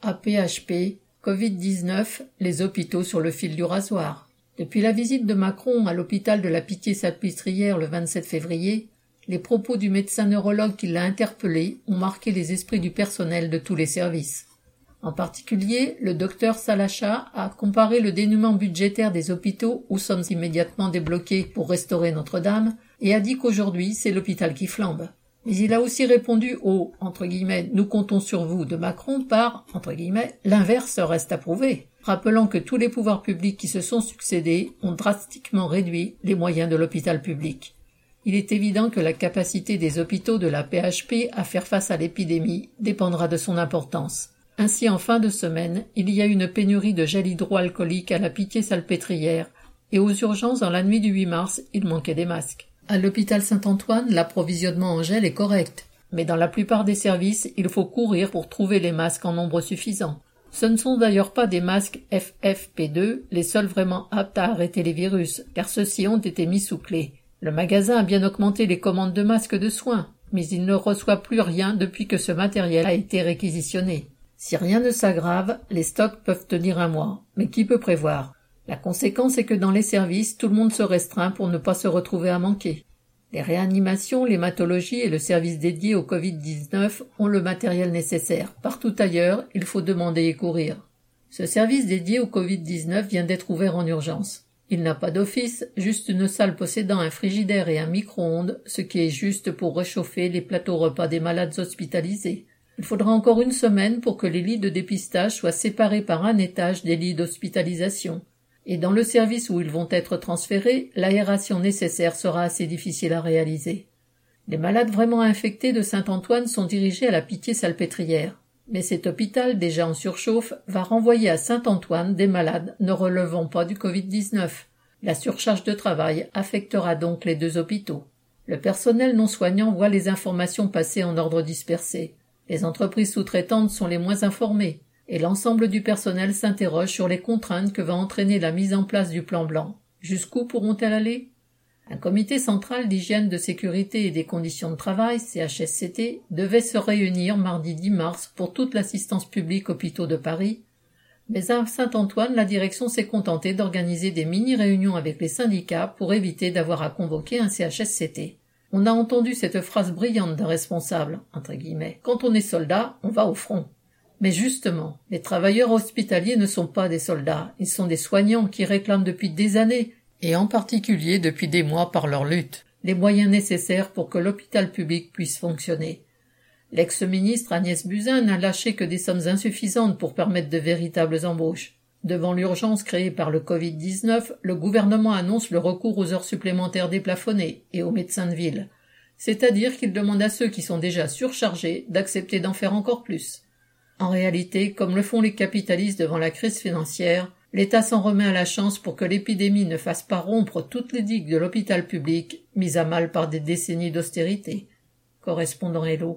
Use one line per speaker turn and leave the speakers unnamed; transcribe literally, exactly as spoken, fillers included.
A P H P, covid dix-neuf, les hôpitaux sur le fil du rasoir. Depuis la visite de Macron à l'hôpital de la Pitié-Salpêtrière le vingt-sept février, les propos du médecin neurologue qui l'a interpellé ont marqué les esprits du personnel de tous les services. En particulier, le docteur Salacha a comparé le dénuement budgétaire des hôpitaux où sommes immédiatement débloqués pour restaurer Notre-Dame et a dit qu'aujourd'hui c'est l'hôpital qui flambe. Mais il a aussi répondu au entre guillemets, « nous comptons sur vous » de Macron par entre guillemets, « l'inverse reste à prouver », rappelant que tous les pouvoirs publics qui se sont succédés ont drastiquement réduit les moyens de l'hôpital public. Il est évident que la capacité des hôpitaux de la P H P à faire face à l'épidémie dépendra de son importance. Ainsi, en fin de semaine, il y a eu une pénurie de gel hydroalcoolique à la Pitié-Salpêtrière et aux urgences dans la nuit du huit mars, il manquait des masques. À l'hôpital Saint-Antoine, l'approvisionnement en gel est correct, mais dans la plupart des services, il faut courir pour trouver les masques en nombre suffisant. Ce ne sont d'ailleurs pas des masques F F P deux, les seuls vraiment aptes à arrêter les virus, car ceux-ci ont été mis sous clé. Le magasin a bien augmenté les commandes de masques de soins, mais il ne reçoit plus rien depuis que ce matériel a été réquisitionné. Si rien ne s'aggrave, les stocks peuvent tenir un mois, mais qui peut prévoir? La conséquence est que dans les services, tout le monde se restreint pour ne pas se retrouver à manquer. Les réanimations, l'hématologie et le service dédié au covid dix-neuf ont le matériel nécessaire. Partout ailleurs, il faut demander et courir. Ce service dédié au covid dix-neuf vient d'être ouvert en urgence. Il n'a pas d'office, juste une salle possédant un frigidaire et un micro-ondes, ce qui est juste pour réchauffer les plateaux repas des malades hospitalisés. Il faudra encore une semaine pour que les lits de dépistage soient séparés par un étage des lits d'hospitalisation. Et dans le service où ils vont être transférés, l'aération nécessaire sera assez difficile à réaliser. Les malades vraiment infectés de Saint-Antoine sont dirigés à la Pitié-Salpêtrière. Mais cet hôpital, déjà en surchauffe, va renvoyer à Saint-Antoine des malades ne relevant pas du covid dix-neuf. La surcharge de travail affectera donc les deux hôpitaux. Le personnel non soignant voit les informations passer en ordre dispersé. Les entreprises sous-traitantes sont les moins informées. Et l'ensemble du personnel s'interroge sur les contraintes que va entraîner la mise en place du plan blanc. Jusqu'où pourront-elles aller? Un comité central d'hygiène, de sécurité et des conditions de travail, C H S C T, devait se réunir mardi dix mars pour toute l'assistance publique hôpitaux de Paris, mais à Saint-Antoine, la direction s'est contentée d'organiser des mini-réunions avec les syndicats pour éviter d'avoir à convoquer un C H S C T. On a entendu cette phrase brillante d'un responsable, entre guillemets, « Quand on est soldat, on va au front ». Mais justement, les travailleurs hospitaliers ne sont pas des soldats, ils sont des soignants qui réclament depuis des années, et en particulier depuis des mois par leur lutte, les moyens nécessaires pour que l'hôpital public puisse fonctionner. L'ex-ministre Agnès Buzyn n'a lâché que des sommes insuffisantes pour permettre de véritables embauches. Devant l'urgence créée par le covid dix-neuf, le gouvernement annonce le recours aux heures supplémentaires déplafonnées et aux médecins de ville. C'est-à-dire qu'il demande à ceux qui sont déjà surchargés d'accepter d'en faire encore plus. En réalité, comme le font les capitalistes devant la crise financière, l'État s'en remet à la chance pour que l'épidémie ne fasse pas rompre toutes les digues de l'hôpital public, mises à mal par des décennies d'austérité. Correspondant Hello.